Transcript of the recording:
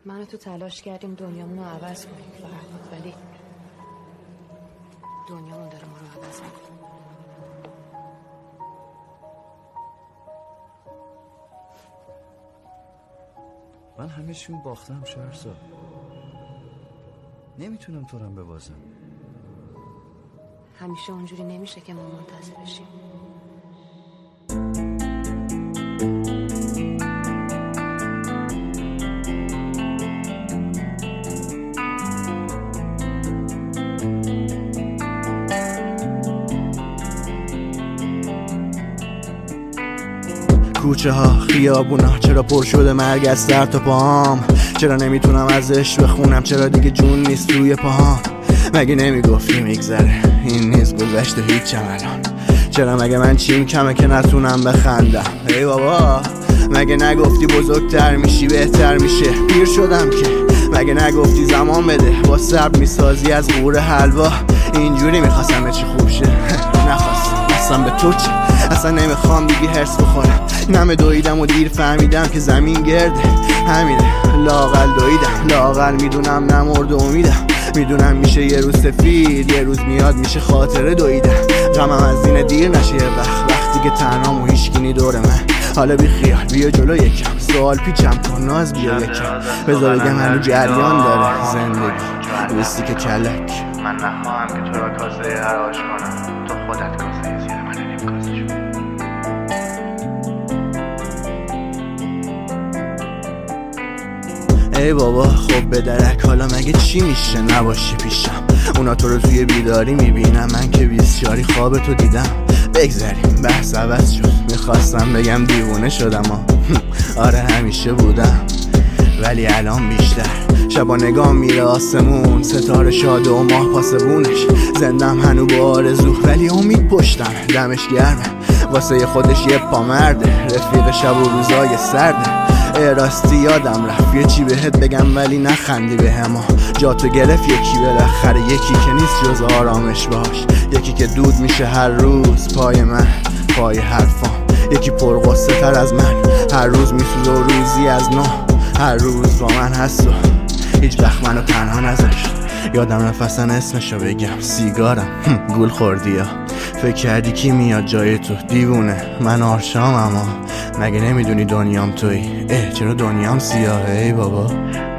من و تو تلاش کردیم دنیامون رو عوض کنیم فرهاد، ولی دنیامون داره ما رو عوض میکنه. من همه‌شون باختم شهرزاد. نمیتونم تو رو هم ببازم. همیشه اونجوری نمیشه که ما منتظر بشیم. کوچه ها خیابونا چرا پر شده مرگ از سر تا پاهام؟ چرا نمیتونم ازش بخونم؟ چرا دیگه جون نیست توی پاهام؟ مگه نمیگفتی میگذره این نیست گذشته هیچم الان؟ چرا مگه من چیم کمه که نتونم بخندم؟ ای بابا مگه نگفتی بزرگتر میشی بهتر میشه؟ پیر شدم که مگه نگفتی زمان بده با صبر میسازی از قور حلوا؟ اینجوری میخواستم چی خوب شه نخواستم اصلا به تو چه؟ اصلا نمیخوام دیگه هرس بخورم. نمه دویدم و دیر فهمیدم که زمین گرده همینه. لااقل دویدم لااقل میدونم نمرد امیدم. میدونم میشه یه روز سفید یه روز میاد میشه خاطره دویدم. غمم از این دیر نشه یه وقتی که تنهام و هیچکی دور من. حالا بی خیال بیا جلو یکم سوال پیچم کن ناز بیا یکم بذار بگم هنو جریان داره زندگی بستی که کلک. من نخواهم که تو را کاسه حراج کنم. تو خودت کاسه زیر من نیم کاسه شد. ای بابا خب به درک حالا مگه چی میشه نباشی پیشم؟ اونا تو رو توی بیداری میبینم من که بیسیاری خواب تو دیدم. بگذاریم بحث عوض شد میخواستم بگم دیوونه شدم آره همیشه بودم ولی الان بیشتر. شبا نگاه میره آسمون ستاره شاده و ماه پاسبونش. زندم هنو با آرزو ولی امید پشتم دمش گرمه واسه خودش یه پامرده رفیق شب و روزای سرده. راستی یادم رفت یه چی بهت بگم ولی نخندی به هما. جاتو گرفت یکی بالاخره یکی که نیست جز آرامش باش. یکی که دود میشه هر روز پای من پای حرفام. یکی پرغصه تر از من هر روز میسوزه و روزی از نو. هر روز با من هست و هیچ وقت منو تنها نذاشت. یادم رفت اصلا اسمشو بگم سیگارم گول خوردی ها. فکر کردی کی میاد جای تو دیوونه من آرشام اما مگه نمیدونی دنیام تویی؟ چرا دنیام سیاهه ای بابا؟